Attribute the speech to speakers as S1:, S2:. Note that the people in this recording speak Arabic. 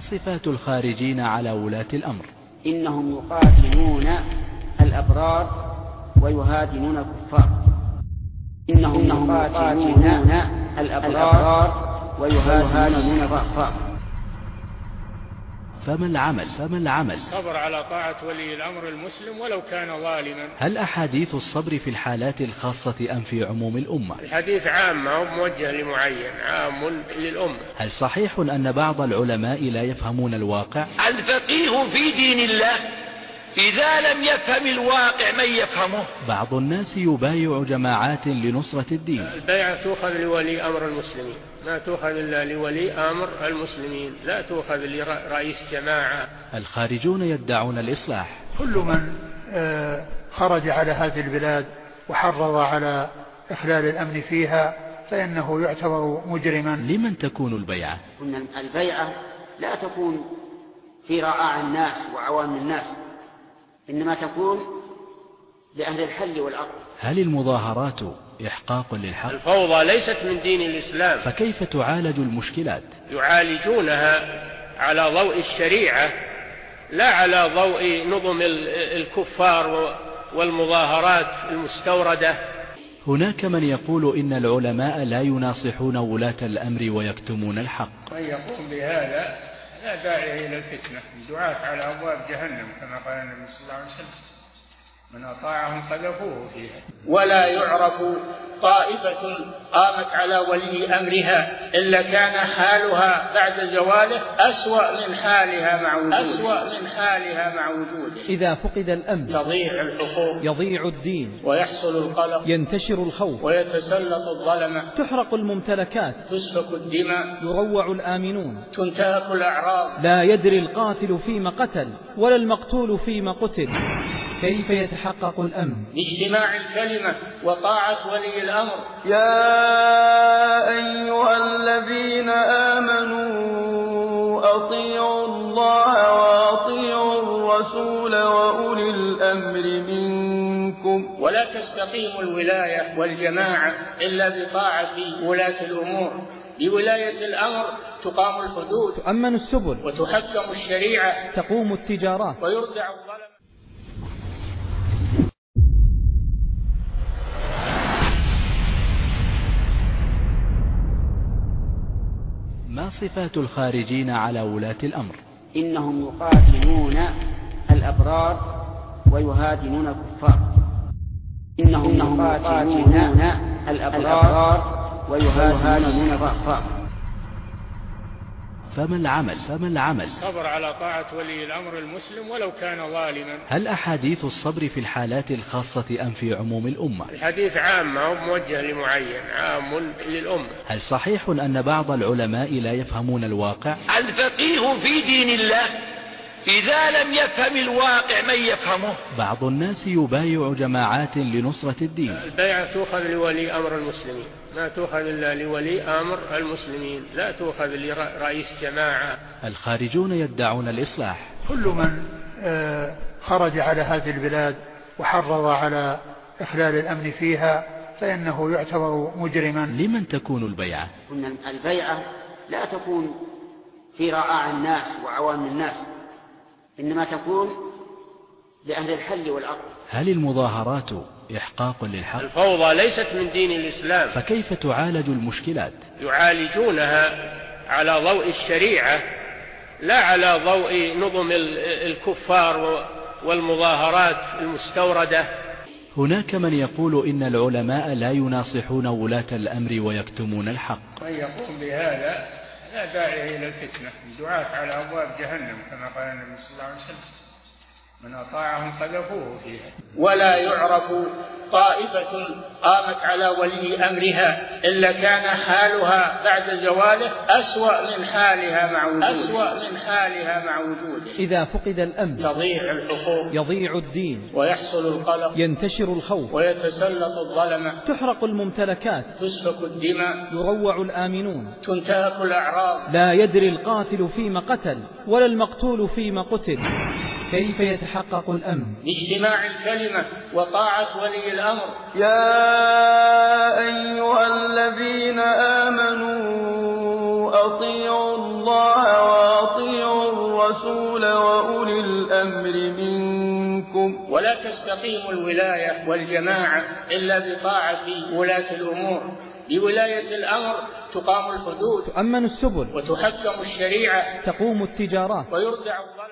S1: صفات الخارجين على ولاة الأمر؟
S2: إنهم يقاتلون الأبرار ويهادنون الكفار. إنهم يقاتلون الأبرار ويهادنون الكفار.
S1: فما العمل؟
S3: الصبر على طاعة ولي الأمر المسلم ولو كان ظالما.
S1: هل أحاديث الصبر في الحالات الخاصة أم في عموم الأمة؟
S3: الحديث عام، ما هو موجه لمعين، عام للأمة.
S1: هل صحيح أن بعض العلماء لا يفهمون الواقع؟
S4: الفقيه في دين الله إذا لم يفهم الواقع من يفهمه؟
S1: بعض الناس يبايع جماعات لنصرة الدين.
S3: البيعة تؤخذ لولي أمر المسلمين، ما تؤخذ إلا لولي أمر المسلمين، لا تؤخذ لرئيس جماعة.
S1: الخارجون يدعون الإصلاح.
S5: كل من خرج على هذه البلاد وحرض على إخلال الأمن فيها فإنه يعتبر مجرما.
S1: لمن تكون البيعة؟
S2: البيعة لا تكون في رعاع الناس وعوام الناس، إنما تكون لأهل الحل والعقد.
S1: هل المظاهرات إحقاق للحق؟
S3: الفوضى ليست من دين الإسلام.
S1: فكيف تعالج المشكلات؟
S3: يعالجونها على ضوء الشريعة، لا على ضوء نظم الكفار والمظاهرات المستوردة.
S1: هناك من يقول إن العلماء لا يناصحون ولاة الأمر ويكتمون الحق.
S3: من يقوم بهذا لا داعي إلى الفتنة، الدعاة على أبواب جهنم كما قال النبي صلى الله عليه وسلم، من أطاعهم قذفوه فيها. ولا يعرف طائفة قامت على ولي أمرها إلا كان حالها بعد زواله أسوأ من حالها مع وجوده.
S6: إذا فقد الأمن
S3: تضيع الحقوق،
S6: يضيع الدين،
S3: ويحصل القلق،
S6: ينتشر الخوف،
S3: ويتسلط الظلمة،
S6: تحرق الممتلكات،
S3: تسفك الدماء،
S6: يروع الآمنون،
S3: تنتهك الأعراض.
S6: لا يدري القاتل فيما قتل ولا المقتول فيما قتل. كيف يتحقق الأمن؟
S3: باجتماع الكلمة وطاعة ولي الأمر.
S7: يا أيها الذين آمنوا أطيعوا الله وأطيعوا الرسول وأولي الأمر منكم.
S3: ولا تستقيم الولاية والجماعة إلا بطاعة ولاة الأمور. بولاية الأمر تقام الحدود،
S6: تؤمن السبل،
S3: وتحكم الشريعة،
S6: تقوم التجارات،
S3: ويردع الظلم.
S1: ما صفات الخارجين على ولاة الأمر؟
S2: إنهم يقاتلون الأبرار ويهادنون الكفار. إنهم يقاتلون الأبرار ويهادنون الكفار.
S1: فما العمل؟
S3: الصبر على طاعة ولي الأمر المسلم ولو كان ظالما.
S1: هل أحاديث الصبر في الحالات الخاصة أم في عموم الأمة؟
S3: الحديث عام، ما هو موجه لمعين، عام للأمة.
S1: هل صحيح أن بعض العلماء لا يفهمون الواقع؟
S4: الفقيه في دين الله إذا لم يفهم الواقع من يفهمه؟
S1: بعض الناس يبايع جماعات لنصرة الدين.
S3: البيعة تؤخذ لولي أمر المسلمين، ما تؤخذ إلا لولي أمر المسلمين، لا تؤخذ لرئيس جماعة.
S1: الخارجون يدعون الإصلاح.
S5: كل من خرج على هذه البلاد وحرض على إخلال الأمن فيها فإنه يعتبر مجرما.
S1: لمن تكون البيعة؟
S2: البيعة لا تكون في رعاع الناس وعوام الناس، إنما تكون لأهل الحل والعقد.
S1: هل المظاهرات إحقاق للحق؟
S3: الفوضى ليست من دين الإسلام.
S1: فكيف تعالج المشكلات؟
S3: يعالجونها على ضوء الشريعة، لا على ضوء نظم الكفار والمظاهرات المستوردة.
S1: هناك من يقول إن العلماء لا يناصحون ولاة الأمر ويكتمون الحق.
S3: من يقوم بهذا لا داعي إلى الفتنة، الدعاة على أبواب جهنم كما قال النبي صلى الله عليه وسلم، من أطاعهم قذفوه فيها. ولا يعرف طائفة قامت على ولي أمرها إلا كان حالها بعد زواله أسوأ من حالها مع وجوده.
S6: إذا فقد الأمن
S3: تضيع الحقوق،
S6: يضيع الدين،
S3: ويحصل القلق،
S6: ينتشر الخوف،
S3: ويتسلط الظلمة،
S6: تحرق الممتلكات،
S3: تسفك الدماء،
S6: يروع الآمنون،
S3: تنتهك الأعراض.
S6: لا يدري القاتل فيما قتل ولا المقتول فيما قتل. كيف يتحقق الأمن؟
S3: باجتماع الكلمة وطاعة ولي الأمر.
S7: يا أيها الذين آمنوا أطيعوا الله وأطيعوا الرسول وأولي الأمر منكم.
S3: ولا تستقيم الولاية والجماعة إلا بطاعة ولاة الأمور. بولاية الأمر تقام الحدود،
S6: تؤمن السبل،
S3: وتحكم الشريعة،
S6: تقوم التجارات،
S3: ويرجع الله